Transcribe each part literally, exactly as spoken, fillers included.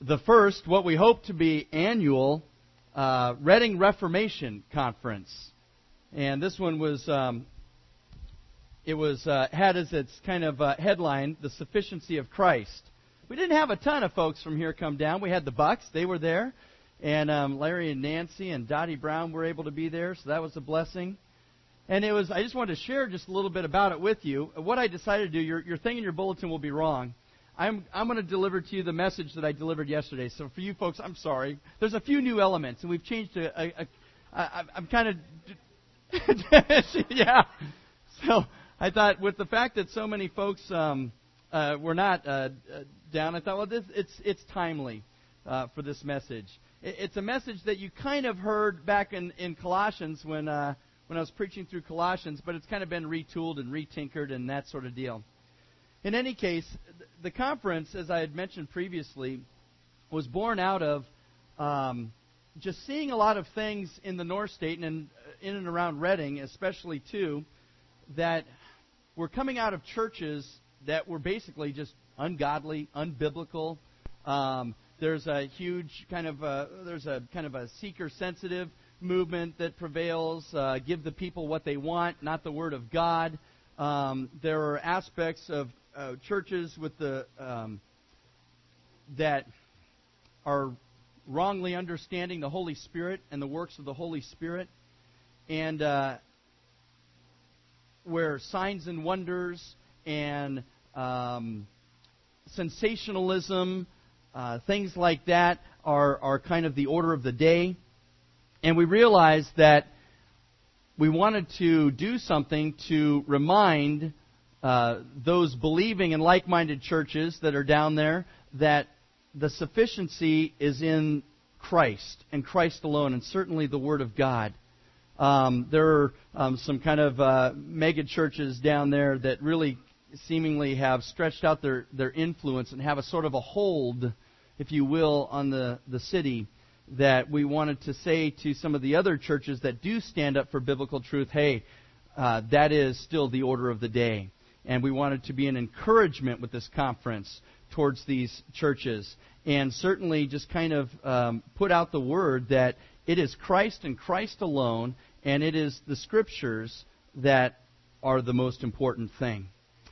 the first, what we hope to be annual uh, Reading Reformation Conference. And this one was, um, it was uh, had as its kind of uh, headline, The Sufficiency of Christ. We didn't have a ton of folks from here come down. We had the Bucks, they were there. And um, Larry and Nancy and Dottie Brown were able to be there, so that was a blessing. And it was, I just wanted to share just a little bit about it with you. What I decided to do, your, your thing in your bulletin will be wrong. I'm, I'm going to deliver to you the message that I delivered yesterday. So for you folks, I'm sorry. There's a few new elements, and we've changed a, a, a I, I'm kind of, yeah. So I thought with the fact that so many folks um, uh, were not uh, down, I thought, well, this, it's, it's timely uh, for this message. It, it's a message that you kind of heard back in, in Colossians when, uh, when I was preaching through Colossians, but it's kind of been retooled and retinkered and that sort of deal. In any case, the conference, as I had mentioned previously, was born out of um, just seeing a lot of things in the North State and in and around Reading, especially too, that were coming out of churches that were basically just ungodly, unbiblical. Um, there's a huge kind of a, there's a kind of a seeker-sensitive movement that prevails. Uh, give the people what they want, not the Word of God. Um, there are aspects of uh, churches with the um, that are wrongly understanding the Holy Spirit and the works of the Holy Spirit, and uh, where signs and wonders and um, sensationalism, uh, things like that, are are kind of the order of the day. And we realized that we wanted to do something to remind uh, those believing and like-minded churches that are down there that the sufficiency is in Christ and Christ alone, and certainly the Word of God. Um, there are um, some kind of uh, mega churches down there that really seemingly have stretched out their, their influence and have a sort of a hold, if you will, on the, the city, that we wanted to say to some of the other churches that do stand up for biblical truth, hey, uh, that is still the order of the day. And we wanted to be an encouragement with this conference towards these churches. And certainly just kind of um, put out the word that it is Christ and Christ alone, and it is the Scriptures that are the most important thing.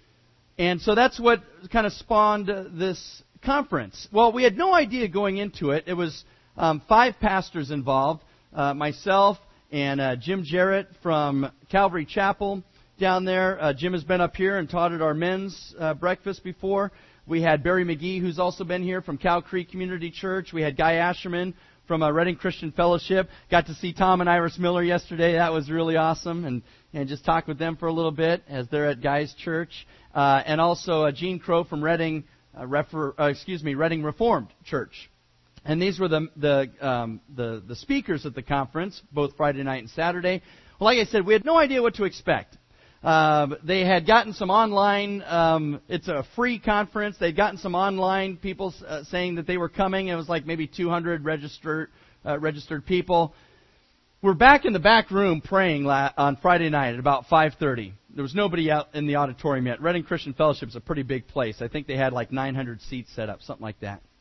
And so that's what kind of spawned this conference. Well, we had no idea going into it. It was Um, five pastors involved, uh, myself and uh, Jim Jarrett from Calvary Chapel down there. Uh, Jim has been up here and taught at our men's uh, breakfast before. We had Barry McGee, who's also been here from Cow Creek Community Church. We had Guy Asherman from uh, Reading Christian Fellowship. Got to see Tom and Iris Miller yesterday. That was really awesome, and, and just talk with them for a little bit as they're at Guy's church. Uh, and also uh, Gene Crow from Reading, uh, Refer, uh, excuse me, Reading Reformed Church. And these were the the, um, the the speakers at the conference, both Friday night and Saturday. Well, like I said, we had no idea what to expect. Uh, they had gotten some online, um, it's a free conference, they'd gotten some online people uh, saying that they were coming. It was like maybe two hundred registered, uh, registered people. We're back in the back room praying la- on Friday night at about five thirty. There was nobody out in the auditorium yet. Reading Christian Fellowship is a pretty big place. I think they had like nine hundred seats set up, something like that.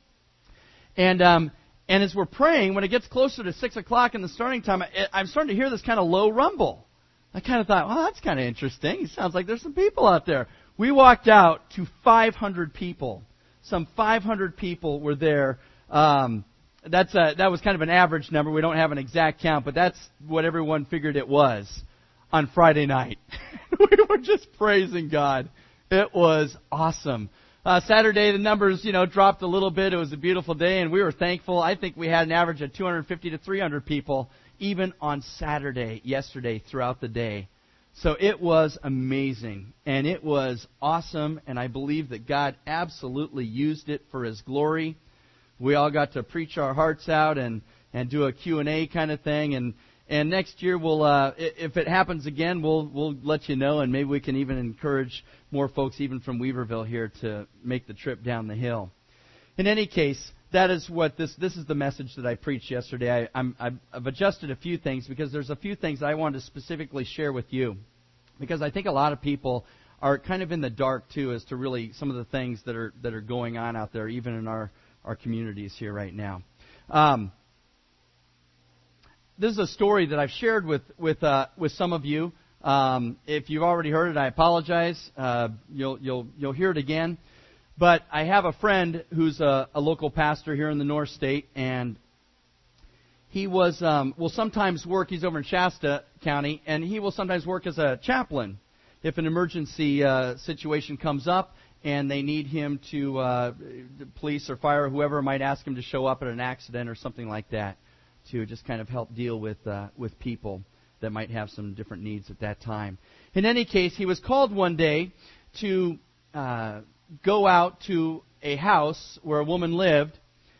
And um, and as we're praying, when it gets closer to six o'clock in the starting time, I, I'm starting to hear this kind of low rumble. I kind of thought, well, that's kind of interesting. It sounds like there's some people out there. We walked out to five hundred people. Some five hundred people were there. Um, that's a, that was kind of an average number. We don't have an exact count, but that's what everyone figured it was on Friday night. We were just praising God. It was awesome. Uh, Saturday, the numbers, you know, dropped a little bit. It was a beautiful day, and we were thankful. I think we had an average of two hundred fifty to three hundred people, even on Saturday, yesterday, throughout the day. So it was amazing, and it was awesome, and I believe that God absolutely used it for His glory. We all got to preach our hearts out and, and do a Q and A kind of thing, and And next year, we'll uh, if it happens again, we'll we'll let you know, and maybe we can even encourage more folks, even from Weaverville here, to make the trip down the hill. In any case, that is what this this is the message that I preached yesterday. I, I'm, I've adjusted a few things because there's a few things I wanted to specifically share with you, because I think a lot of people are kind of in the dark too as to really some of the things that are that are going on out there, even in our our communities here right now. Um, this is a story that I've shared with with uh, with some of you. Um, if you've already heard it, I apologize. Uh, you'll you'll you'll hear it again. But I have a friend who's a, a local pastor here in the North State, and he was um, will sometimes work. He's over in Shasta County, and he will sometimes work as a chaplain if an emergency uh, situation comes up and they need him to, uh, the police or fire or whoever might ask him to show up at an accident or something like that, to just kind of help deal with uh, with people that might have some different needs at that time. In any case, he was called one day to uh, go out to a house where a woman lived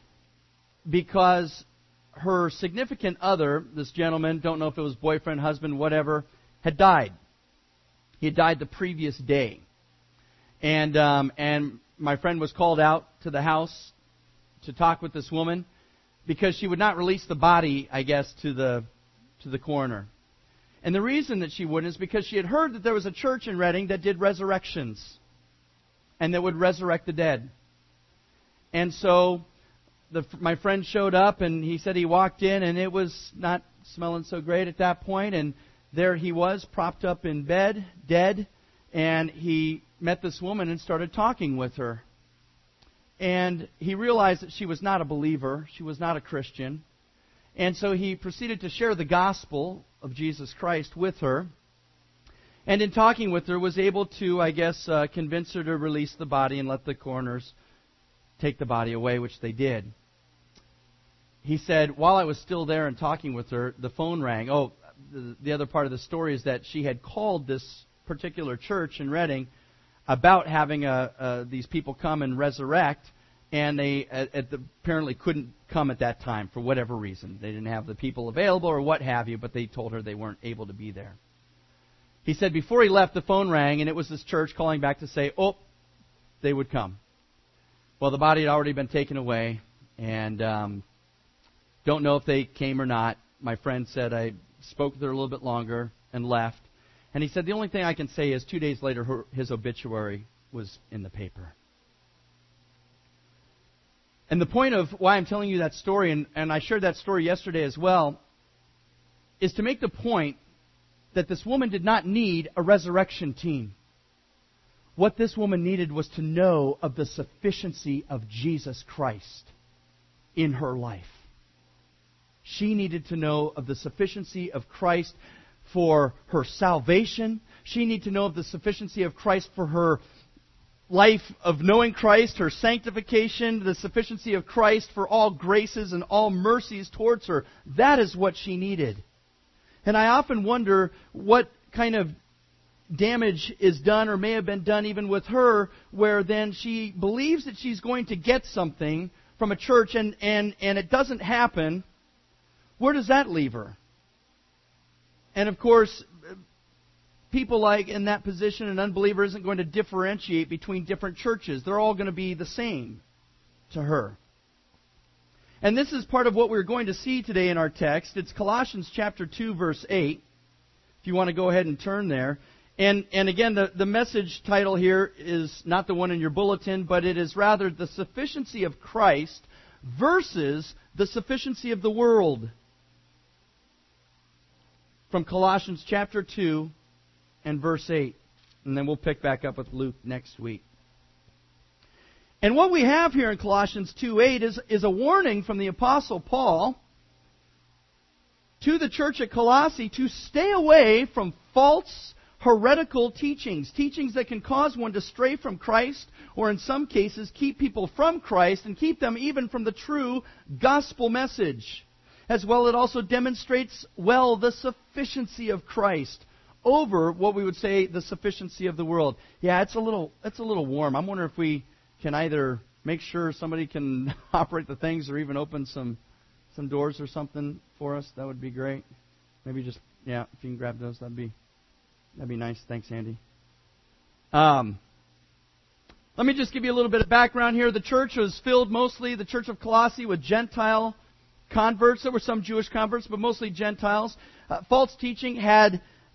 because her significant other, this gentleman, don't know if it was boyfriend, husband, whatever, had died. He had died the previous day. And um, and my friend was called out to the house to talk with this woman because she would not release the body, I guess, to the to the coroner. And the reason that she wouldn't is because she had heard that there was a church in Redding that did resurrections and that would resurrect the dead. And so the, my friend showed up, and he said he walked in, and it was not smelling so great at that point. And there he was, propped up in bed, dead, and he met this woman and started talking with her. And he realized that she was not a believer. She was not a Christian. And so he proceeded to share the gospel of Jesus Christ with her. And in talking with her, was able to, I guess, uh, convince her to release the body and let the coroners take the body away, which they did. He said, while I was still there and talking with her, the phone rang. Oh, the, the other part of the story is that she had called this particular church in Redding about having a, uh, these people come and resurrect, and they at, at the, apparently couldn't come at that time for whatever reason. They didn't have the people available or what have you, but they told her they weren't able to be there. He said before he left, the phone rang, and it was this church calling back to say, oh, they would come. Well, the body had already been taken away, and um, don't know if they came or not. My friend said I spoke with her a little bit longer and left. And he said, the only thing I can say is two days later, her, his obituary was in the paper. And the point of why I'm telling you that story, and, and I shared that story yesterday as well, is to make the point that this woman did not need a resurrection team. What this woman needed was to know of the sufficiency of Jesus Christ in her life. She needed to know of the sufficiency of Christ for her salvation. She needed to know of the sufficiency of Christ for her life of knowing Christ, her sanctification, the sufficiency of Christ for all graces and all mercies towards her. That is what she needed. And I often wonder what kind of damage is done or may have been done even with her, where then she believes that she's going to get something from a church and, and, and it doesn't happen. Where does that leave her? And of course, people like in that position, an unbeliever isn't going to differentiate between different churches. They're all going to be the same to her. And this is part of what we're going to see today in our text. It's Colossians chapter two, verse eight. If you want to go ahead and turn there. And, and again, the, the message title here is not the one in your bulletin, but it is rather the sufficiency of Christ versus the sufficiency of the world. From Colossians chapter two and verse eight. And then we'll pick back up with Luke next week. And what we have here in Colossians two eight is, is a warning from the Apostle Paul to the church at Colossae to stay away from false, heretical teachings. Teachings that can cause one to stray from Christ, or in some cases keep people from Christ and keep them even from the true gospel message. As well, it also demonstrates well the sufficiency of Christ over what we would say the sufficiency of the world. Yeah, it's a little it's a little warm. I'm wondering if we can either make sure somebody can operate the things or even open some some doors or something for us. That would be great. Maybe just yeah, if you can grab those, that'd be that'd be nice. Thanks, Andy. Um, let me just give you a little bit of background here. The church was filled mostly, the church of Colossae, with Gentile converts. There were some Jewish converts, but mostly Gentiles. Uh, false teaching had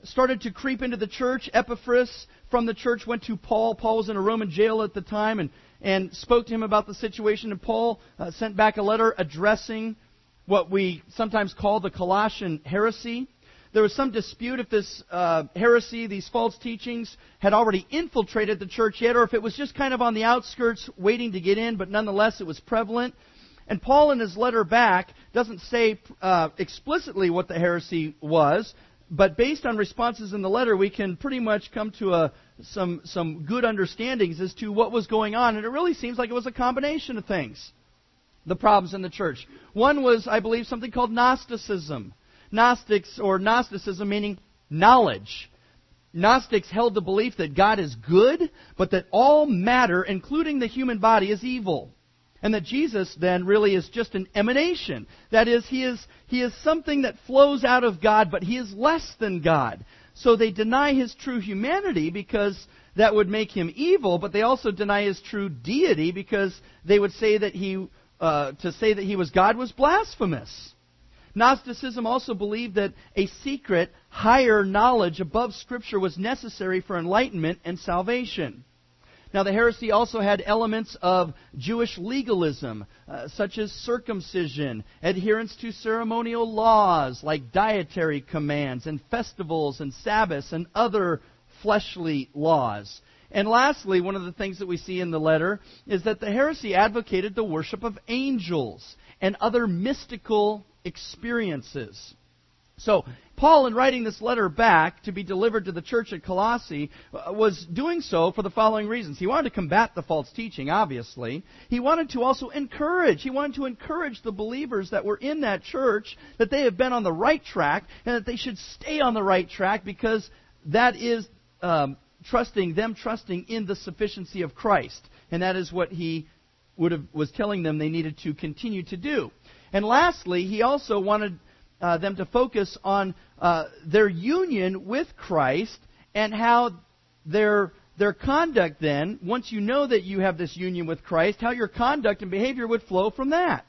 started to creep into the church. Epaphras from the church went to Paul. Paul was in a Roman jail at the time and, and spoke to him about the situation. And Paul uh, sent back a letter addressing what we sometimes call the Colossian heresy. There was some dispute if this uh, heresy, these false teachings, had already infiltrated the church yet, or if it was just kind of on the outskirts waiting to get in, but nonetheless it was prevalent. And Paul in his letter back doesn't say uh, explicitly what the heresy was, but based on responses in the letter, we can pretty much come to a, some, some good understandings as to what was going on. And it really seems like it was a combination of things, the problems in the church. One was, I believe, something called Gnosticism. Gnostics, or Gnosticism, meaning knowledge. Gnostics held the belief that God is good, but that all matter, including the human body, is evil. And that Jesus then really is just an emanation. That is, He is, He is something that flows out of God, but He is less than God. So they deny His true humanity because that would make Him evil, but they also deny His true deity because they would say that He, uh, to say that He was God was blasphemous. Gnosticism also believed that a secret, higher knowledge above Scripture was necessary for enlightenment and salvation. Now, the heresy also had elements of Jewish legalism, uh, such as circumcision, adherence to ceremonial laws like dietary commands and festivals and Sabbaths and other fleshly laws. And lastly, one of the things that we see in the letter is that the heresy advocated the worship of angels and other mystical experiences. So, Paul, in writing this letter back to be delivered to the church at Colossae, was doing so for the following reasons. He wanted to combat the false teaching, obviously. He wanted to also encourage. He wanted to encourage the believers that were in that church that they have been on the right track and that they should stay on the right track because that is um, trusting them, trusting in the sufficiency of Christ. And that is what he would have, was telling them they needed to continue to do. And lastly, he also wanted uh, them to focus on uh, their union with Christ and how their their conduct then, once you know that you have this union with Christ, how your conduct and behavior would flow from that.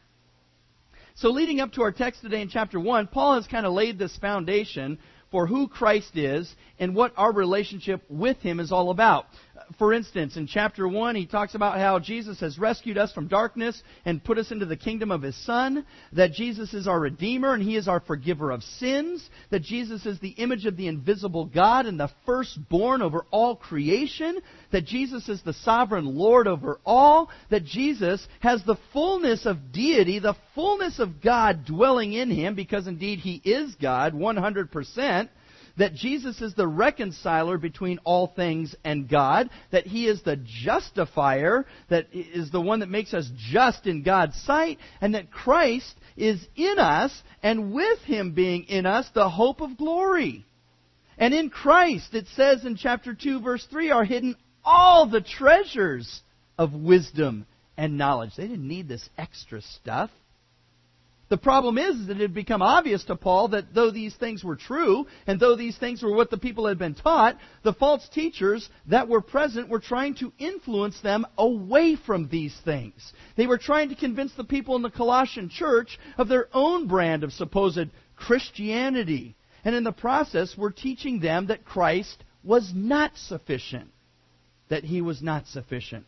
So leading up to our text today in chapter one, Paul has kind of laid this foundation for who Christ is and what our relationship with Him is all about. For instance, in chapter one, he talks about how Jesus has rescued us from darkness and put us into the kingdom of His Son, that Jesus is our Redeemer and He is our forgiver of sins, that Jesus is the image of the invisible God and the firstborn over all creation, that Jesus is the sovereign Lord over all, that Jesus has the fullness of deity, the fullness of God dwelling in Him, because indeed He is God, one hundred percent, that Jesus is the reconciler between all things and God, that He is the justifier, that is the one that makes us just in God's sight, and that Christ is in us, and with Him being in us, the hope of glory. And in Christ, it says in chapter two, verse three, are hidden all the treasures of wisdom and knowledge. They didn't need this extra stuff. The problem is that it had become obvious to Paul that though these things were true, and though these things were what the people had been taught, the false teachers that were present were trying to influence them away from these things. They were trying to convince the people in the Colossian church of their own brand of supposed Christianity. And in the process were teaching them that Christ was not sufficient. That He was not sufficient.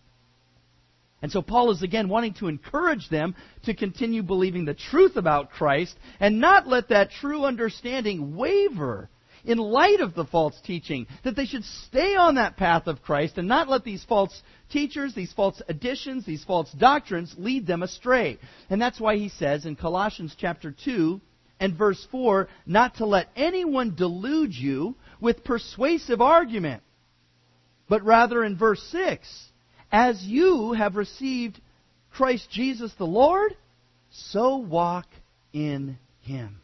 And so Paul is again wanting to encourage them to continue believing the truth about Christ and not let that true understanding waver in light of the false teaching. That they should stay on that path of Christ and not let these false teachers, these false additions, these false doctrines lead them astray. And that's why he says in Colossians chapter two and verse four, not to let anyone delude you with persuasive argument, but rather in verse six, as you have received Christ Jesus the Lord, so walk in Him.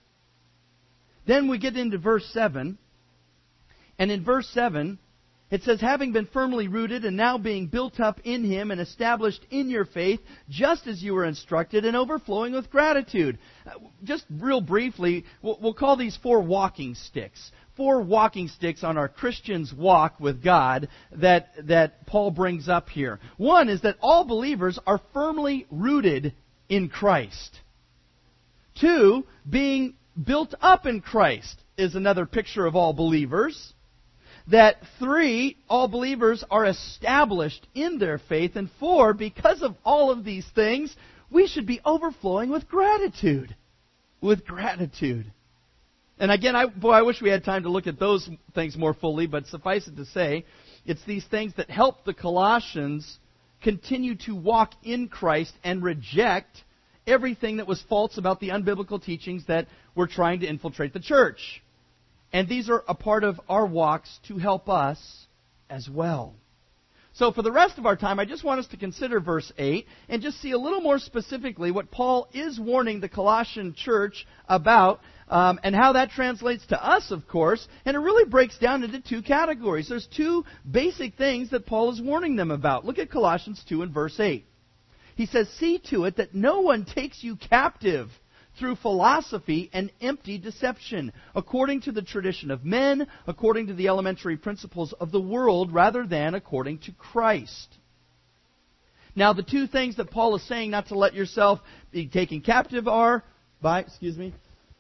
Then we get into verse seven. And in verse seven, it says, having been firmly rooted and now being built up in Him and established in your faith, just as you were instructed, and overflowing with gratitude. Just real briefly, we'll call these four walking sticks. Four walking sticks on our Christian's walk with God that, that Paul brings up here. One is that all believers are firmly rooted in Christ. Two, being built up in Christ is another picture of all believers. That three, all believers are established in their faith. And four, because of all of these things, we should be overflowing with gratitude. With gratitude. And again, I, boy, I wish we had time to look at those things more fully, but suffice it to say, it's these things that help the Colossians continue to walk in Christ and reject everything that was false about the unbiblical teachings that were trying to infiltrate the church. And these are a part of our walks to help us as well. So for the rest of our time, I just want us to consider verse eight and just see a little more specifically what Paul is warning the Colossian church about um, and how that translates to us, of course. And it really breaks down into two categories. There's two basic things that Paul is warning them about. Look at Colossians two and verse eight. He says, "See to it that no one takes you captive through philosophy and empty deception, according to the tradition of men, according to the elementary principles of the world, rather than according to Christ." Now, the two things that Paul is saying not to let yourself be taken captive are, by, excuse me,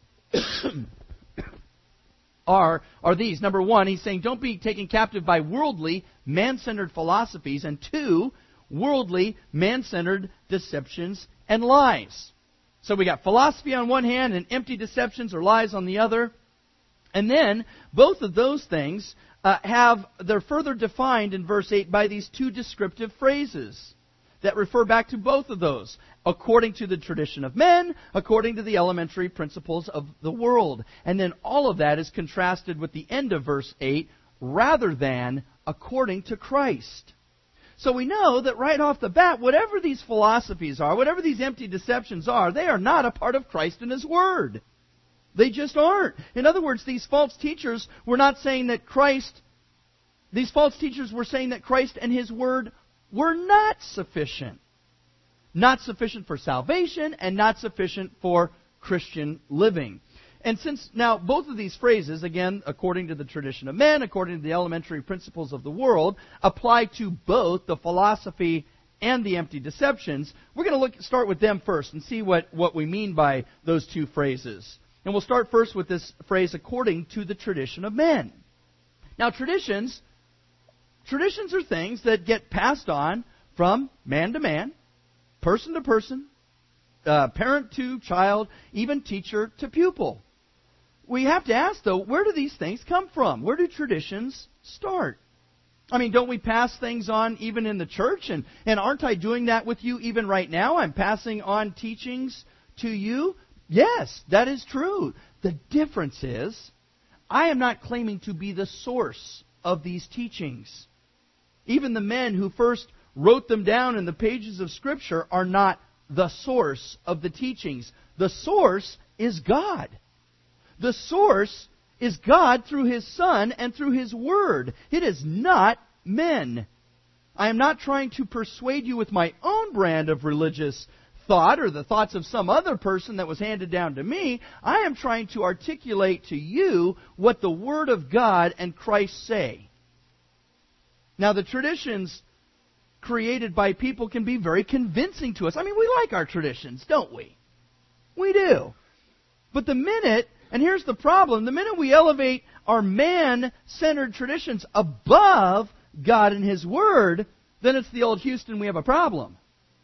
are, are these. Number one, he's saying don't be taken captive by worldly, man-centered philosophies, and two, worldly, man-centered deceptions and lies. So we got philosophy on one hand and empty deceptions or lies on the other. And then both of those things uh, have, they're further defined in verse eight by these two descriptive phrases that refer back to both of those. According to the tradition of men, according to the elementary principles of the world. And then all of that is contrasted with the end of verse eight, rather than according to Christ. So we know that right off the bat, whatever these philosophies are, whatever these empty deceptions are, they are not a part of Christ and His Word. They just aren't. In other words, these false teachers were not saying that Christ, these false teachers were saying that Christ and His Word were not sufficient. Not sufficient for salvation and not sufficient for Christian living. And since now both of these phrases, again, according to the tradition of men, according to the elementary principles of the world, apply to both the philosophy and the empty deceptions, we're going to look start with them first and see what, what we mean by those two phrases. And we'll start first with this phrase, according to the tradition of men. Now, traditions, traditions are things that get passed on from man to man, person to person, uh, parent to child, even teacher to pupil. We have to ask, though, where do these things come from? Where do traditions start? I mean, don't we pass things on even in the church? And, and aren't I doing that with you even right now? I'm passing on teachings to you? Yes, that is true. The difference is, I am not claiming to be the source of these teachings. Even the men who first wrote them down in the pages of Scripture are not the source of the teachings. The source is God. The source is God through His Son and through His Word. It is not men. I am not trying to persuade you with my own brand of religious thought or the thoughts of some other person that was handed down to me. I am trying to articulate to you what the Word of God and Christ say. Now, the traditions created by people can be very convincing to us. I mean, we like our traditions, don't we? We do. But the minute, and here's the problem, the minute we elevate our man-centered traditions above God and His Word, then it's the old Houston, we have a problem.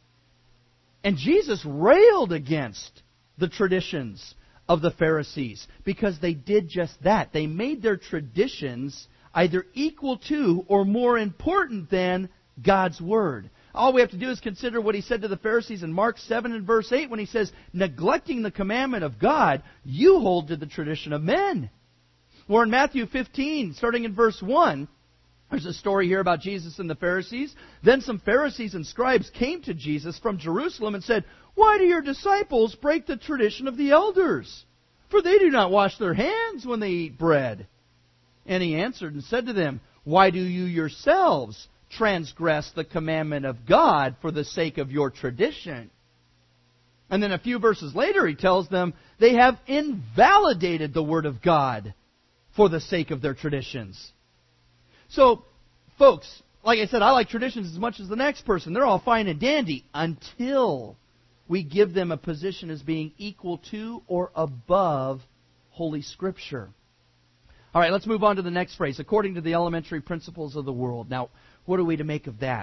And Jesus railed against the traditions of the Pharisees because they did just that. They made their traditions either equal to or more important than God's Word. All we have to do is consider what He said to the Pharisees in Mark seven and verse eight when He says, neglecting the commandment of God, you hold to the tradition of men. Or in Matthew fifteen, starting in verse one, there's a story here about Jesus and the Pharisees. Then some Pharisees and scribes came to Jesus from Jerusalem and said, why do your disciples break the tradition of the elders? For they do not wash their hands when they eat bread. And He answered and said to them, why do you yourselves transgress the commandment of God for the sake of your tradition? And then a few verses later He tells them they have invalidated the Word of God for the sake of their traditions. So, folks, like I said, I like traditions as much as the next person. They're all fine and dandy until we give them a position as being equal to or above Holy Scripture. All right, let's move on to the next phrase. According to the elementary principles of the world. Now, what are we to make of that?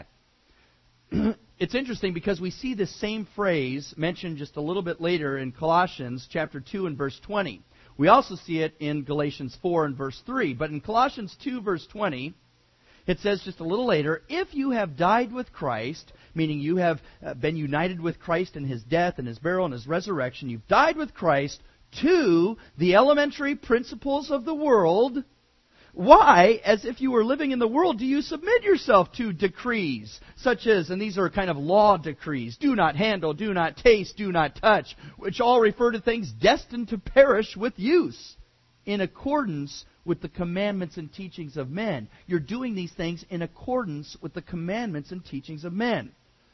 It's interesting because we see this same phrase mentioned just a little bit later in Colossians chapter two and verse twenty. We also see it in Galatians four and verse three. But in Colossians two verse twenty, it says just a little later, if you have died with Christ, meaning you have been united with Christ in His death and His burial and His resurrection, you've died with Christ to the elementary principles of the world. Why, as if you were living in the world, do you submit yourself to decrees such as, and these are kind of law decrees, do not handle, do not taste, do not touch, which all refer to things destined to perish with use, in accordance with the commandments and teachings of men. You're doing these things in accordance with the commandments and teachings of men.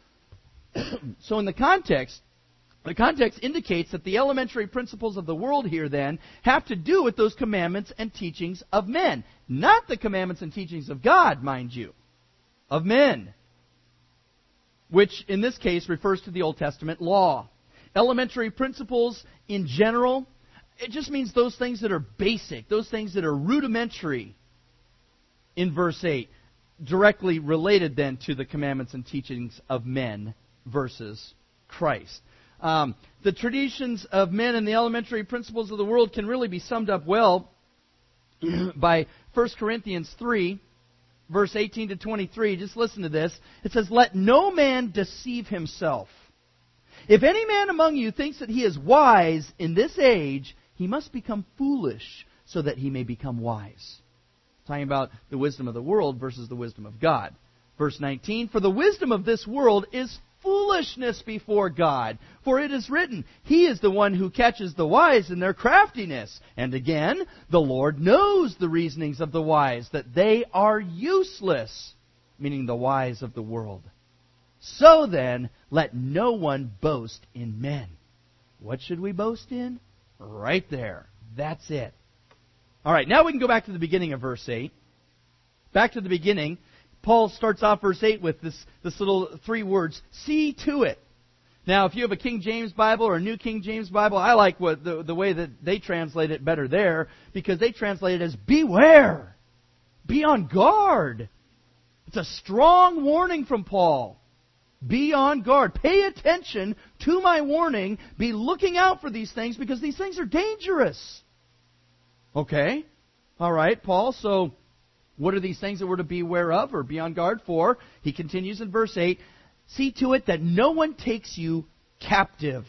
So in the context, the context indicates that the elementary principles of the world here then have to do with those commandments and teachings of men. Not the commandments and teachings of God, mind you. Of men. Which in this case refers to the Old Testament law. Elementary principles in general, it just means those things that are basic, those things that are rudimentary in verse eight. Directly related then to the commandments and teachings of men versus Christ. Um, the traditions of men and the elementary principles of the world can really be summed up well by First Corinthians three, verse eighteen to twenty-three. Just listen to this. It says, let no man deceive himself. If any man among you thinks that he is wise in this age, he must become foolish so that he may become wise. Talking about the wisdom of the world versus the wisdom of God. Verse nineteen, for the wisdom of this world is foolishness before God. For it is written, He is the one who catches the wise in their craftiness. And again, the Lord knows the reasonings of the wise, that they are useless, meaning the wise of the world. So then, let no one boast in men. What should we boast in? Right there. That's it. All right, now we can go back to the beginning of verse eight. Back to the beginning. Paul starts off verse eight with this, this little three words, see to it. Now, if you have a King James Bible or a New King James Bible, I like what the, the way that they translate it better there, because they translate it as beware, be on guard. It's a strong warning from Paul. Be on guard. Pay attention to my warning. Be looking out for these things because these things are dangerous. Okay. All right, Paul, so what are these things that we're to beware of or be on guard for? He continues in verse eight. See to it that no one takes you captive.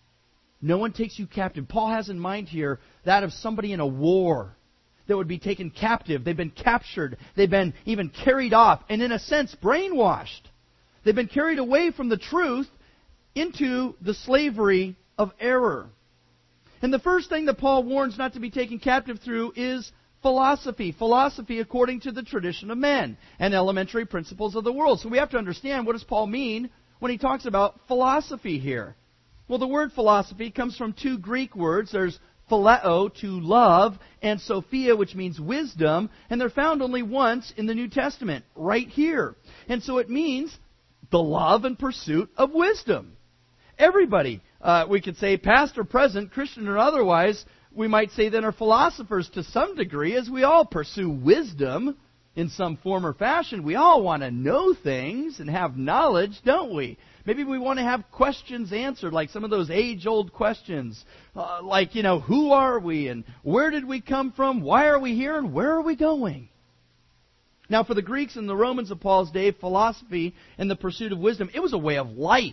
No one takes you captive. Paul has in mind here that of somebody in a war that would be taken captive. They've been captured. They've been even carried off and in a sense brainwashed. They've been carried away from the truth into the slavery of error. And the first thing that Paul warns not to be taken captive through is philosophy. Philosophy according to the tradition of men and elementary principles of the world. So we have to understand, what does Paul mean when he talks about philosophy here? Well, the word philosophy comes from two Greek words. There's phileo, to love, and sophia, which means wisdom. And they're found only once in the New Testament, right here. And so it means the love and pursuit of wisdom. Everybody, uh, we could say past or present, Christian or otherwise, we might say then are philosophers to some degree, as we all pursue wisdom in some form or fashion. We all want to know things and have knowledge, don't we? Maybe we want to have questions answered, like some of those age-old questions, uh, like, you know, who are we and where did we come from, why are we here, and where are we going? Now, for the Greeks and the Romans of Paul's day, philosophy and the pursuit of wisdom, it was a way of life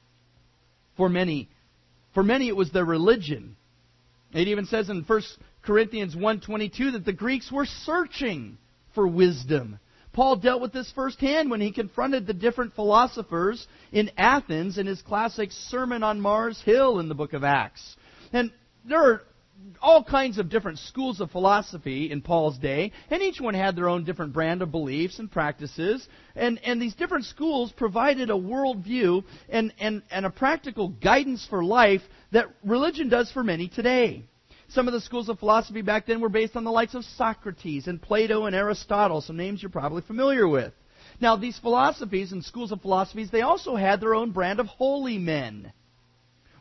for many. For many, it was their religion. It even says in First Corinthians one twenty-two that the Greeks were searching for wisdom. Paul dealt with this firsthand when he confronted the different philosophers in Athens in his classic Sermon on Mars Hill in the book of Acts. And there are all kinds of different schools of philosophy in Paul's day, and each one had their own different brand of beliefs and practices. And, and these different schools provided a worldview and, and, and a practical guidance for life that religion does for many today. Some of the schools of philosophy back then were based on the likes of Socrates and Plato and Aristotle, some names you're probably familiar with. Now, these philosophies and schools of philosophies, they also had their own brand of holy men,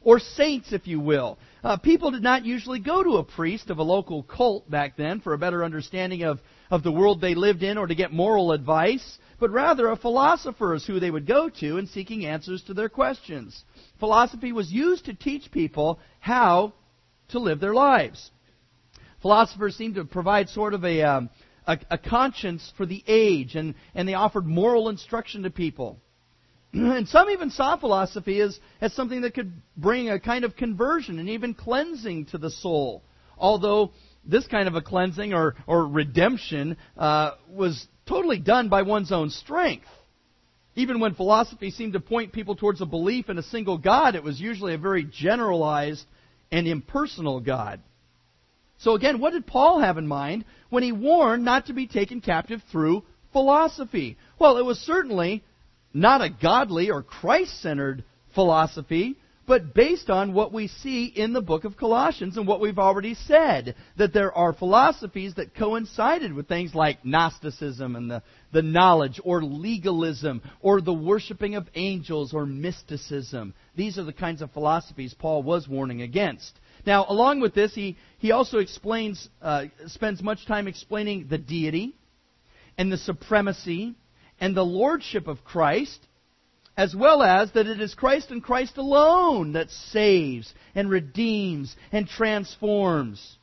or saints, if you will. Uh, people did not usually go to a priest of a local cult back then for a better understanding of, of the world they lived in or to get moral advice, but rather a philosopher is who they would go to in seeking answers to their questions. Philosophy was used to teach people how to live their lives. Philosophers seemed to provide sort of a, um, a, a conscience for the age, and, and they offered moral instruction to people. And some even saw philosophy as, as something that could bring a kind of conversion and even cleansing to the soul. Although this kind of a cleansing or, or redemption uh, was totally done by one's own strength. Even when philosophy seemed to point people towards a belief in a single God, it was usually a very generalized and impersonal God. So again, what did Paul have in mind when he warned not to be taken captive through philosophy? Well, it was certainly not a godly or Christ-centered philosophy, but based on what we see in the book of Colossians and what we've already said, that there are philosophies that coincided with things like Gnosticism and the, the knowledge, or legalism, or the worshiping of angels, or mysticism. These are the kinds of philosophies Paul was warning against. Now, along with this, he, he also explains, uh, spends much time explaining the deity and the supremacy and the lordship of Christ, as well as that it is Christ and Christ alone that saves and redeems and transforms.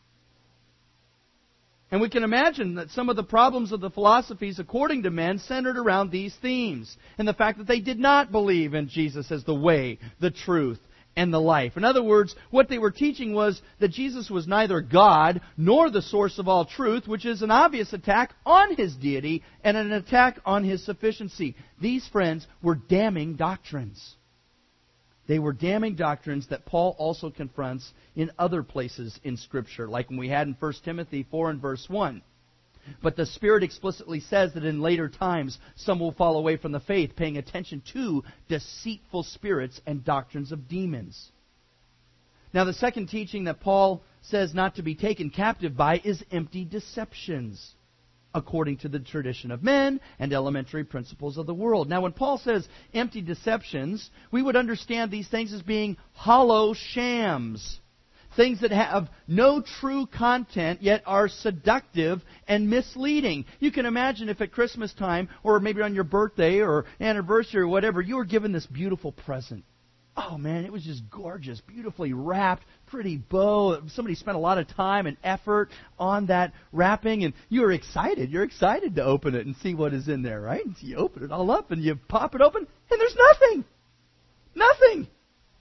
And we can imagine that some of the problems of the philosophies, according to men, centered around these themes, and the fact that they did not believe in Jesus as the way, the truth, and the life. In other words, what they were teaching was that Jesus was neither God nor the source of all truth, which is an obvious attack on His deity and an attack on His sufficiency. These, friends, were damning doctrines. They were damning doctrines that Paul also confronts in other places in Scripture, like when we had in First Timothy four and verse one. But the Spirit explicitly says that in later times some will fall away from the faith, paying attention to deceitful spirits and doctrines of demons. Now, the second teaching that Paul says not to be taken captive by is empty deceptions, according to the tradition of men and elementary principles of the world. Now, when Paul says empty deceptions, we would understand these things as being hollow shams. Things that have no true content, yet are seductive and misleading. You can imagine if at Christmas time, or maybe on your birthday or anniversary or whatever, you were given this beautiful present. Oh man, it was just gorgeous, beautifully wrapped, pretty bow. Somebody spent a lot of time and effort on that wrapping, and you were excited. You're excited to open it and see what is in there, right? And so you open it all up and you pop it open, and there's nothing. Nothing.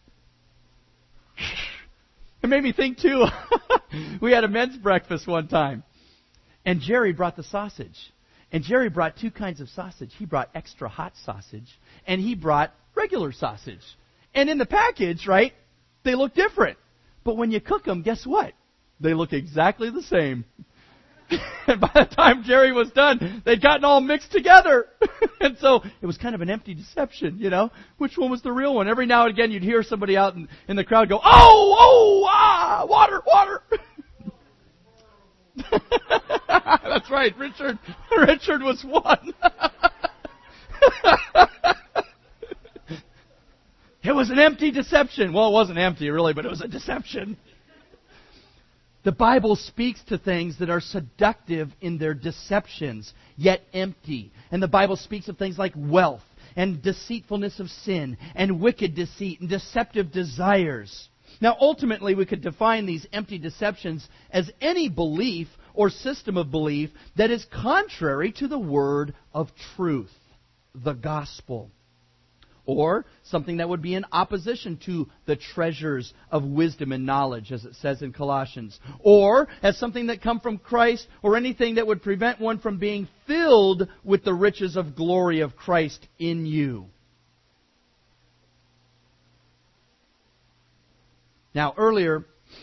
It made me think, too, we had a men's breakfast one time, and Jerry brought the sausage. And Jerry brought two kinds of sausage. He brought extra hot sausage, and he brought regular sausage. And in the package, right, they look different. But when you cook them, guess what? They look exactly the same. And by the time Jerry was done, they'd gotten all mixed together. And so it was kind of an empty deception, you know. Which one was the real one? Every now and again you'd hear somebody out in, in the crowd go, oh, oh, ah, water, water. That's right, Richard. Richard was one. It was an empty deception. Well, it wasn't empty really, but it was a deception. The Bible speaks to things that are seductive in their deceptions, yet empty. And the Bible speaks of things like wealth and deceitfulness of sin and wicked deceit and deceptive desires. Now, ultimately, we could define these empty deceptions as any belief or system of belief that is contrary to the word of truth, the gospel. Or something that would be in opposition to the treasures of wisdom and knowledge, as it says in Colossians. Or as something that come from Christ, or anything that would prevent one from being filled with the riches of glory of Christ in you. Now, earlier,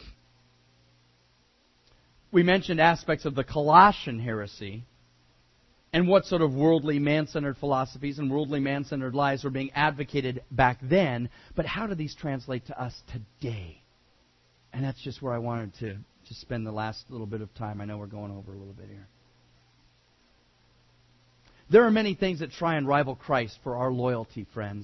we mentioned aspects of the Colossian heresy, and what sort of worldly, man-centered philosophies and worldly, man-centered lives were being advocated back then. But how do these translate to us today? And that's just where I wanted to, to spend the last little bit of time. I know we're going over a little bit here. There are many things that try and rival Christ for our loyalty, friends.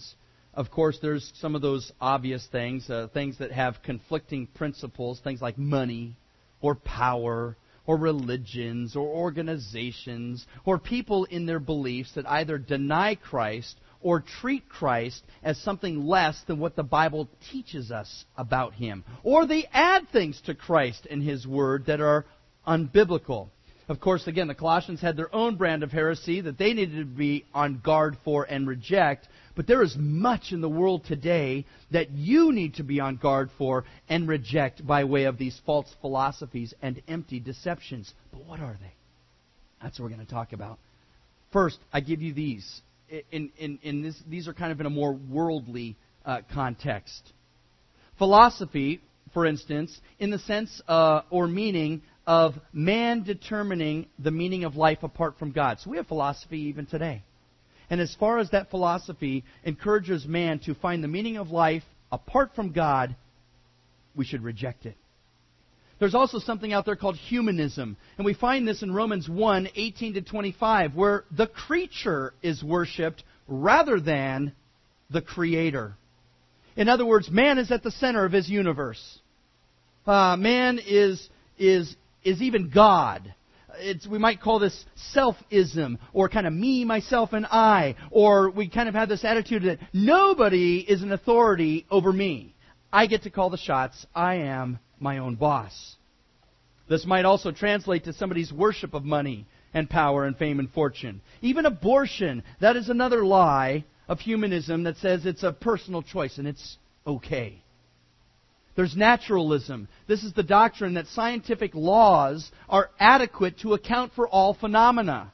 of course, there's some of those obvious things, uh, things that have conflicting principles, things like money or power or religions or organizations or people in their beliefs that either deny Christ or treat Christ as something less than what the Bible teaches us about Him. Or they add things to Christ and His Word that are unbiblical. Of course, again, the Colossians had their own brand of heresy that they needed to be on guard for and reject. But there is much in the world today that you need to be on guard for and reject by way of these false philosophies and empty deceptions. But what are they? That's what we're going to talk about. First, I give you these. In, in, in this, these are kind of in a more worldly uh, context. Philosophy, for instance, in the sense uh, or meaning of man determining the meaning of life apart from God. So we have philosophy even today. And as far as that philosophy encourages man to find the meaning of life apart from God, we should reject it. There's also something out there called humanism. And we find this in Romans one, eighteen to twenty-five, where the creature is worshipped rather than the Creator. In other words, man is at the center of his universe. Uh, man is, is, is even God. It's, we might call this selfism, or kind of me, myself, and I. Or we kind of have this attitude that nobody is an authority over me. I get to call the shots. I am my own boss. This might also translate to somebody's worship of money and power and fame and fortune. Even abortion, that is another lie of humanism that says it's a personal choice and it's okay. There's naturalism. This is the doctrine that scientific laws are adequate to account for all phenomena.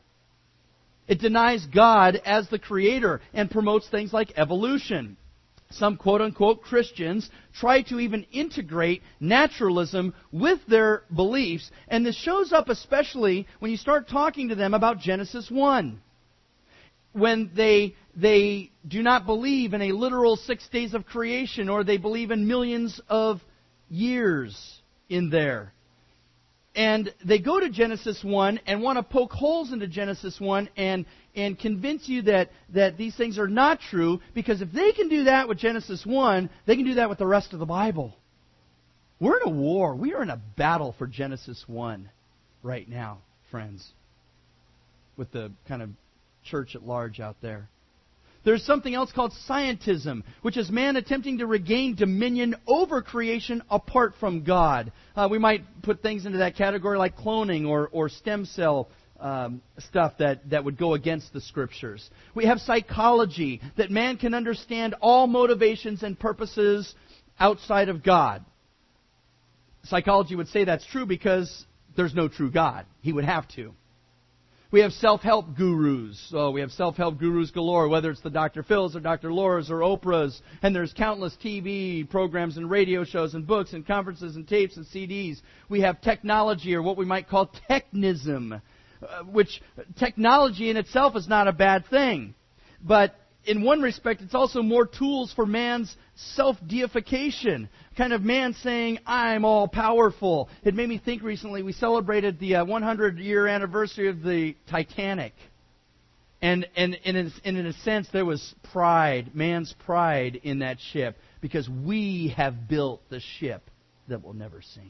It denies God as the Creator and promotes things like evolution. Some quote-unquote Christians try to even integrate naturalism with their beliefs, and this shows up especially when you start talking to them about Genesis one. When they they do not believe in a literal six days of creation, or they believe in millions of years in there. And they go to Genesis one and want to poke holes into Genesis one and, and convince you that, that these things are not true, because if they can do that with Genesis one, they can do that with the rest of the Bible. We're in a war. We are in a battle for Genesis one right now, friends, with the kind of church at large out there. There's something else called scientism, which is man attempting to regain dominion over creation apart from God. Uh, we might put things into that category like cloning or, or stem cell um, stuff that, that would go against the Scriptures. We have psychology, that man can understand all motivations and purposes outside of God. Psychology would say that's true because there's no true God. He would have to. We have self-help gurus. So we have self-help gurus galore, whether it's the Doctor Phil's or Doctor Laura's or Oprah's. And there's countless T V programs and radio shows and books and conferences and tapes and C Ds. We have technology, or what we might call technism, uh, which technology in itself is not a bad thing. But in one respect, it's also more tools for man's self-deification. Kind of man saying, I'm all-powerful. It made me think recently, we celebrated the uh, hundred-year anniversary of the Titanic. And, and, and, in, and in a sense, there was pride, man's pride in that ship, because we have built the ship that will never sink.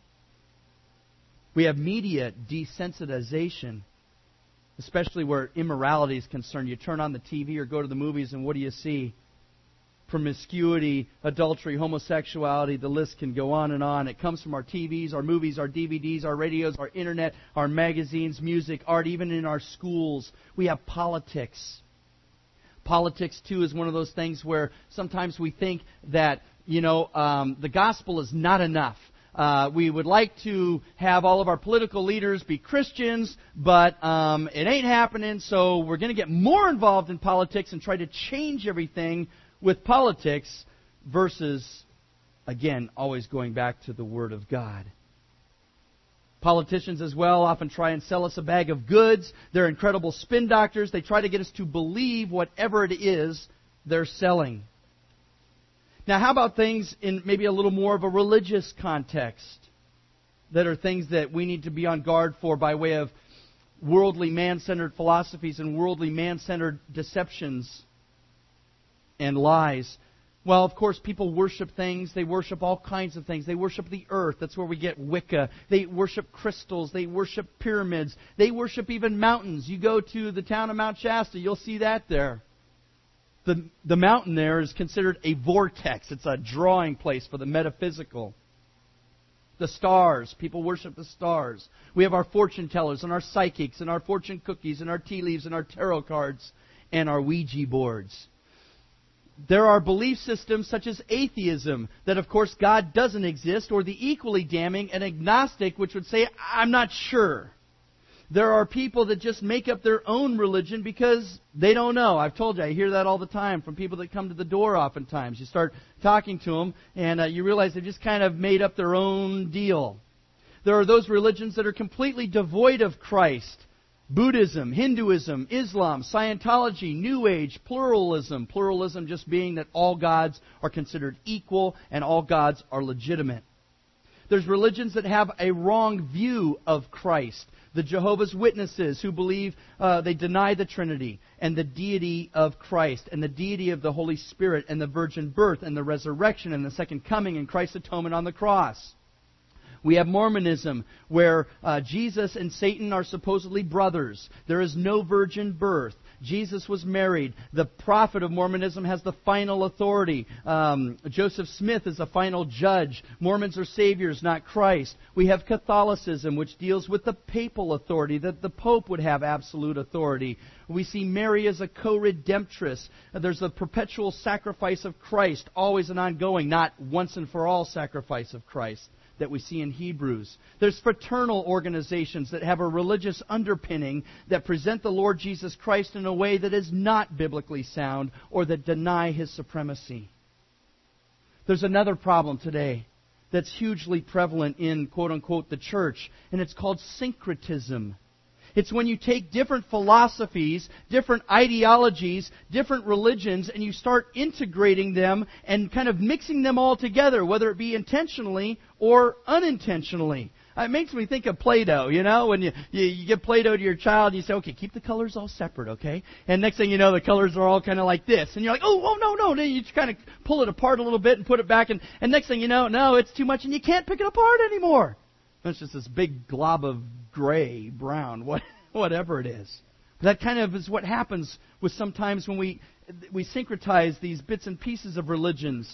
We have media desensitization, especially where immorality is concerned. You turn on the T V or go to the movies, and what do you see? Promiscuity, adultery, homosexuality, the list can go on and on. It comes from our T Vs, our movies, our D V Ds, our radios, our internet, our magazines, music, art, even in our schools. We have politics. Politics, too, is one of those things where sometimes we think that, you know, um, the gospel is not enough. Uh, we would like to have all of our political leaders be Christians, but um, it ain't happening, so we're going to get more involved in politics and try to change everything with politics versus, again, always going back to the Word of God. Politicians as well often try and sell us a bag of goods. They're incredible spin doctors. They try to get us to believe whatever it is they're selling. Now, how about things in maybe a little more of a religious context that are things that we need to be on guard for by way of worldly man-centered philosophies and worldly man-centered deceptions and lies. Well, of course, people worship things. They worship all kinds of things. They worship the earth. That's where we get Wicca. They worship crystals. They worship pyramids. They worship even mountains. You go to the town of Mount Shasta, you'll see that there. The, the mountain there is considered a vortex. It's a drawing place for the metaphysical. The stars. People worship the stars. We have our fortune tellers and our psychics and our fortune cookies and our tea leaves and our tarot cards and our Ouija boards. There are belief systems such as atheism, that of course God doesn't exist, or the equally damning an agnostic, which would say, I'm not sure. There are people that just make up their own religion because they don't know. I've told you, I hear that all the time from people that come to the door oftentimes. You start talking to them and uh, you realize they've just kind of made up their own deal. There are those religions that are completely devoid of Christ. Buddhism, Hinduism, Islam, Scientology, New Age, pluralism. Pluralism just being that all gods are considered equal and all gods are legitimate. There's religions that have a wrong view of Christ. The Jehovah's Witnesses, who believe uh, they deny the Trinity and the deity of Christ and the deity of the Holy Spirit and the virgin birth and the resurrection and the second coming and Christ's atonement on the cross. We have Mormonism, where uh, Jesus and Satan are supposedly brothers. There is no virgin birth. Jesus was married. The prophet of Mormonism has the final authority. Um, Joseph Smith is the final judge. Mormons are saviors, not Christ. We have Catholicism, which deals with the papal authority, that the Pope would have absolute authority. We see Mary as a co-redemptress. There's the perpetual sacrifice of Christ, always an ongoing, not once and for all sacrifice of Christ, that we see in Hebrews. There's fraternal organizations that have a religious underpinning that present the Lord Jesus Christ in a way that is not biblically sound or that deny His supremacy. There's another problem today that's hugely prevalent in, quote-unquote, the church, and it's called syncretism. It's when you take different philosophies, different ideologies, different religions, and you start integrating them and kind of mixing them all together, whether it be intentionally or unintentionally. It makes me think of Play-Doh, you know, when you, you, you give Play-Doh to your child, you say, okay, keep the colors all separate, okay? And next thing you know, the colors are all kind of like this. And you're like, oh, oh, no, no. Then you just kind of pull it apart a little bit and put it back. And, and next thing you know, no, it's too much and you can't pick it apart anymore. It's just this big glob of gray, brown, what, whatever it is. That kind of is what happens with sometimes when we we syncretize these bits and pieces of religions.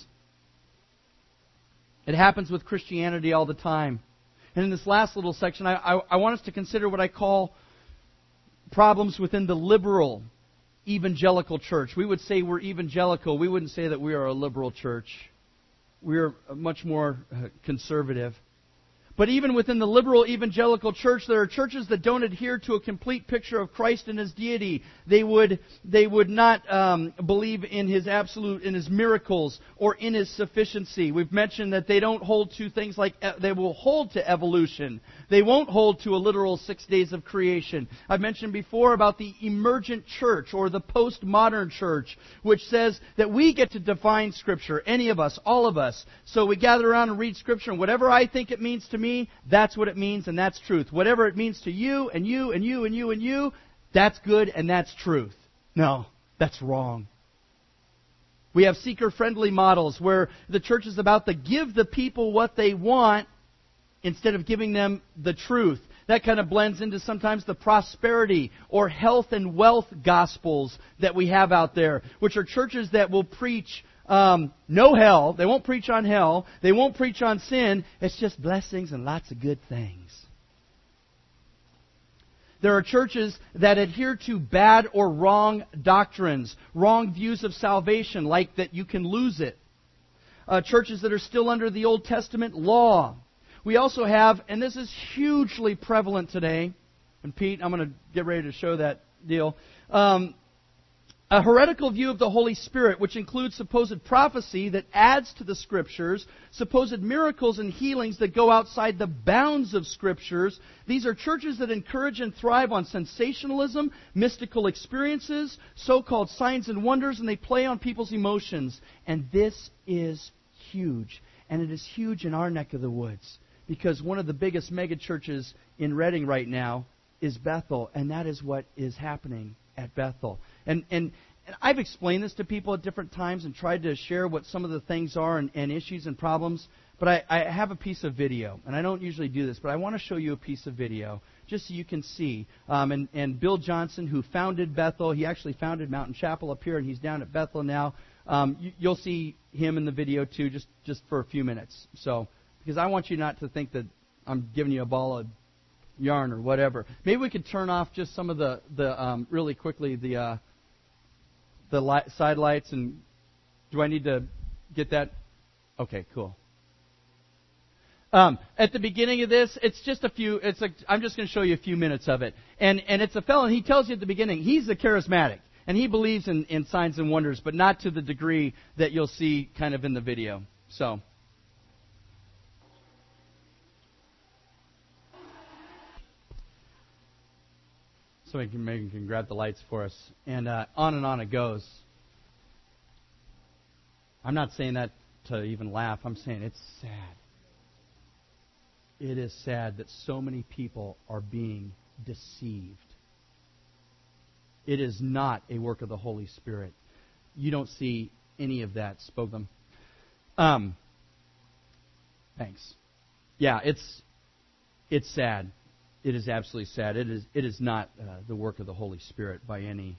It happens with Christianity all the time. And in this last little section, I, I, I want us to consider what I call problems within the liberal evangelical church. We would say we're evangelical. We wouldn't say that we are a liberal church. We are much more uh, conservative. But even within the liberal evangelical church, there are churches that don't adhere to a complete picture of Christ and His deity. They would they would not um, believe in His absolute, in His miracles, or in His sufficiency. We've mentioned that they don't hold to things like, they will hold to evolution. They won't hold to a literal six days of creation. I've mentioned before about the emergent church, or the postmodern church, which says that we get to define Scripture, any of us, all of us. So we gather around and read Scripture, and whatever I think it means to me, that's what it means, and that's truth. Whatever it means to you, and you, and you, and you, and you, that's good, and that's truth. No, that's wrong. We have seeker-friendly models where the church is about to give the people what they want instead of giving them the truth. That kind of blends into sometimes the prosperity or health and wealth gospels that we have out there, which are churches that will preach Um, no hell. They won't preach on hell. They won't preach on sin. It's just blessings and lots of good things. There are churches that adhere to bad or wrong doctrines, wrong views of salvation, like that you can lose it. Uh, churches that are still under the Old Testament law. We also have, and this is hugely prevalent today, and Pete, I'm going to get ready to show that deal. Um, A heretical view of the Holy Spirit, which includes supposed prophecy that adds to the Scriptures, supposed miracles and healings that go outside the bounds of Scriptures. These are churches that encourage and thrive on sensationalism, mystical experiences, so-called signs and wonders, and they play on people's emotions. And this is huge. And it is huge in our neck of the woods, because one of the biggest mega churches in Redding right now is Bethel, and that is what is happening at Bethel. And and and I've explained this to people at different times and tried to share what some of the things are and, and issues and problems. But I, I have a piece of video, and I don't usually do this, but I want to show you a piece of video just so you can see. Um, and, and Bill Johnson, who founded Bethel, he actually founded Mountain Chapel up here, and he's down at Bethel now. Um, you, you'll see him in the video too, just, just for a few minutes. So, because I want you not to think that I'm giving you a ball of yarn or whatever. Maybe we could turn off just some of the, the um, really quickly, the uh, the light, side lights. And do I need to get that? Okay, cool. Um, at the beginning of this, it's just a few. It's like I'm just going to show you a few minutes of it, and and it's a fellow. And he tells you at the beginning he's a charismatic, and he believes in, in signs and wonders, but not to the degree that you'll see kind of in the video. So. So we can maybe can grab the lights for us, and uh, on and on it goes. I'm not saying that to even laugh. I'm saying it's sad. It is sad that so many people are being deceived. It is not a work of the Holy Spirit. You don't see any of that spoken. Um, thanks. Yeah, it's it's sad. It is absolutely sad. It is it is not uh, the work of the Holy Spirit by any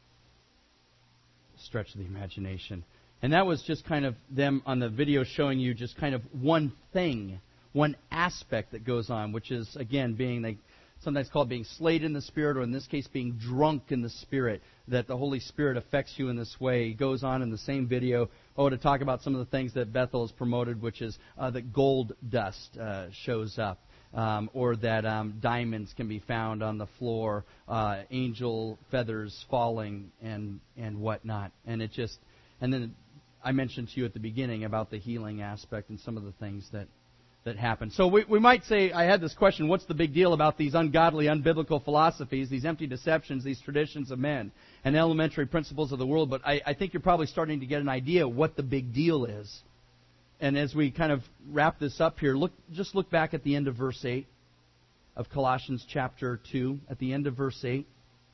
stretch of the imagination. And that was just kind of them on the video showing you just kind of one thing, one aspect that goes on, which is, again, being, they sometimes called being slayed in the Spirit, or in this case, being drunk in the Spirit, that the Holy Spirit affects you in this way. He goes on in the same video, oh, to talk about some of the things that Bethel has promoted, which is uh, that gold dust uh, shows up. Um, or that um, diamonds can be found on the floor, uh, angel feathers falling, and and whatnot. And it just, and then I mentioned to you at the beginning about the healing aspect and some of the things that, that happen. So we, we might say, I had this question, what's the big deal about these ungodly, unbiblical philosophies, these empty deceptions, these traditions of men, and elementary principles of the world? But I, I think you're probably starting to get an idea what the big deal is. And as we kind of wrap this up here, look, just look back at the end of verse eight of Colossians chapter two. At the end of verse eight.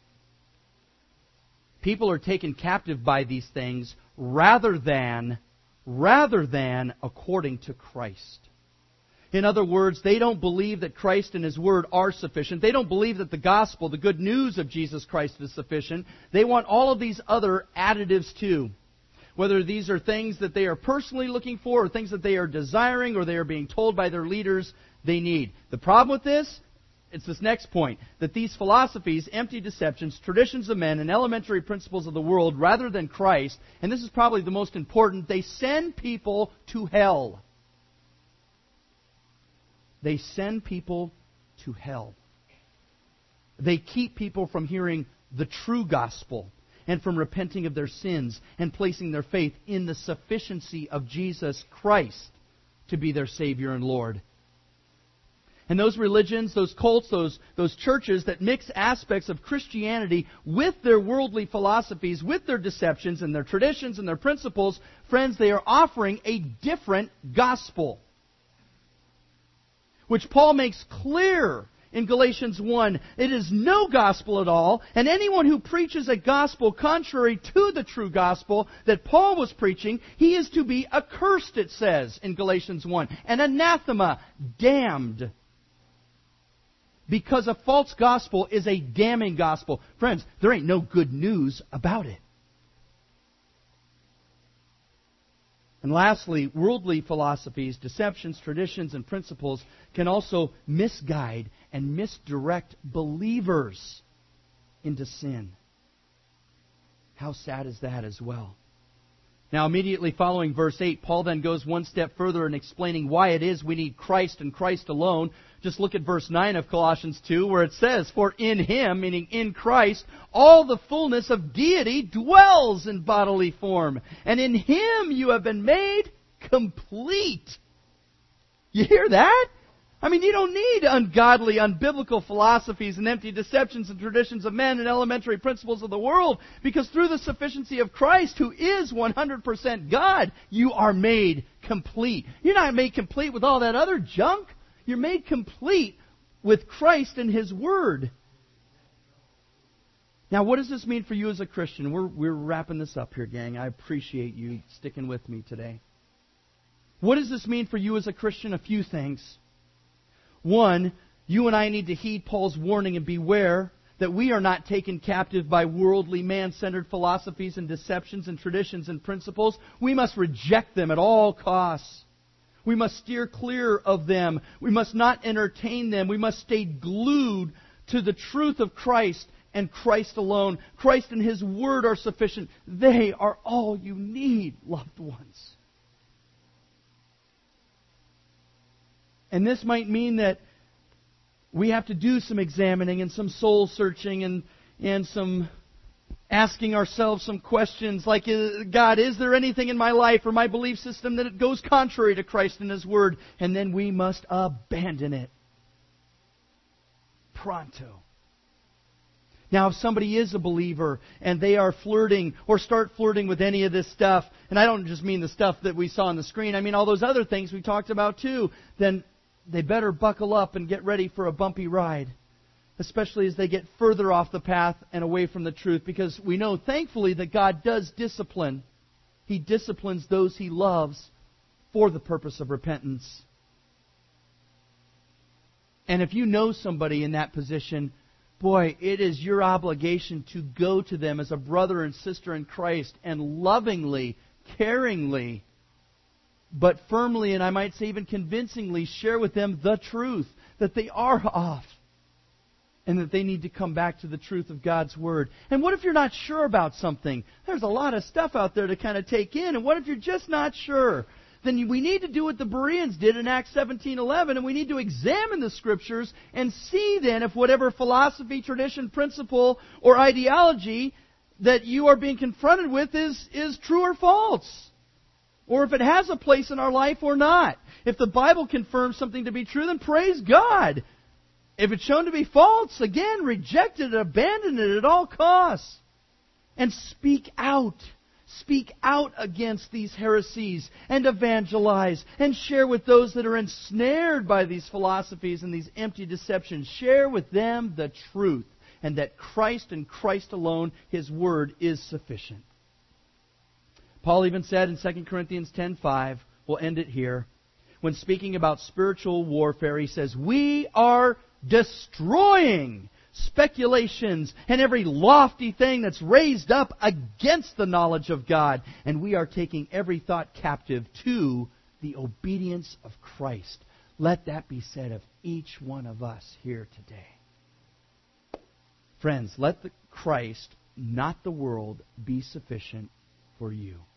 People are taken captive by these things rather than, rather than according to Christ. In other words, they don't believe that Christ and His Word are sufficient. They don't believe that the gospel, the good news of Jesus Christ, is sufficient. They want all of these other additives too. Whether these are things that they are personally looking for, or things that they are desiring, or they are being told by their leaders they need. The problem with this, it's this next point, that these philosophies, empty deceptions, traditions of men, and elementary principles of the world, rather than Christ, and this is probably the most important, they send people to hell. They send people to hell. They keep people from hearing the true gospel, and from repenting of their sins and placing their faith in the sufficiency of Jesus Christ to be their Savior and Lord. And those religions, those cults, those, those churches that mix aspects of Christianity with their worldly philosophies, with their deceptions and their traditions and their principles, friends, they are offering a different gospel, which Paul makes clear in Galatians one, it is no gospel at all, and anyone who preaches a gospel contrary to the true gospel that Paul was preaching, he is to be accursed, it says in Galatians one, and anathema, damned. Because a false gospel is a damning gospel. Friends, there ain't no good news about it. And lastly, worldly philosophies, deceptions, traditions, and principles can also misguide and misdirect believers into sin. How sad is that as well? Now, immediately following verse eight, Paul then goes one step further in explaining why it is we need Christ and Christ alone. Just look at verse nine of Colossians two, where it says, "For in Him," meaning in Christ, "all the fullness of deity dwells in bodily form. And in Him you have been made complete." You hear that? I mean, you don't need ungodly, unbiblical philosophies and empty deceptions and traditions of men and elementary principles of the world, because through the sufficiency of Christ, who is one hundred percent God, you are made complete. You're not made complete with all that other junk. You're made complete with Christ and His Word. Now, what does this mean for you as a Christian? We're, we're wrapping this up here, gang. I appreciate you sticking with me today. What does this mean for you as a Christian? A few things. One, you and I need to heed Paul's warning and beware that we are not taken captive by worldly, man-centered philosophies and deceptions and traditions and principles. We must reject them at all costs. We must steer clear of them. We must not entertain them. We must stay glued to the truth of Christ and Christ alone. Christ and His Word are sufficient. They are all you need, loved ones. And this might mean that we have to do some examining and some soul searching and, and some asking ourselves some questions like, God, is there anything in my life or my belief system that it goes contrary to Christ and His Word? And then we must abandon it. Pronto. Now, if somebody is a believer and they are flirting or start flirting with any of this stuff, and I don't just mean the stuff that we saw on the screen, I mean all those other things we talked about too, then they better buckle up and get ready for a bumpy ride, especially as they get further off the path and away from the truth, because we know, thankfully, that God does discipline. He disciplines those He loves for the purpose of repentance. And if you know somebody in that position, boy, it is your obligation to go to them as a brother and sister in Christ and lovingly, caringly, but firmly, and I might say even convincingly, share with them the truth, that they are off, and that they need to come back to the truth of God's Word. And what if you're not sure about something? There's a lot of stuff out there to kind of take in, and what if you're just not sure? Then we need to do what the Bereans did in Acts seventeen eleven, and we need to examine the Scriptures and see then if whatever philosophy, tradition, principle, or ideology that you are being confronted with is, is true or false. Or if it has a place in our life or not. If the Bible confirms something to be true, then praise God. If it's shown to be false, again, reject it, abandon it at all costs. And speak out. Speak out against these heresies and evangelize and share with those that are ensnared by these philosophies and these empty deceptions. Share with them the truth, and that Christ and Christ alone, His Word, is sufficient. Paul even said in Second Corinthians ten five, we'll end it here, when speaking about spiritual warfare, he says, we are destroying speculations and every lofty thing that's raised up against the knowledge of God, and we are taking every thought captive to the obedience of Christ. Let that be said of each one of us here today. Friends, let the Christ, not the world, be sufficient for you.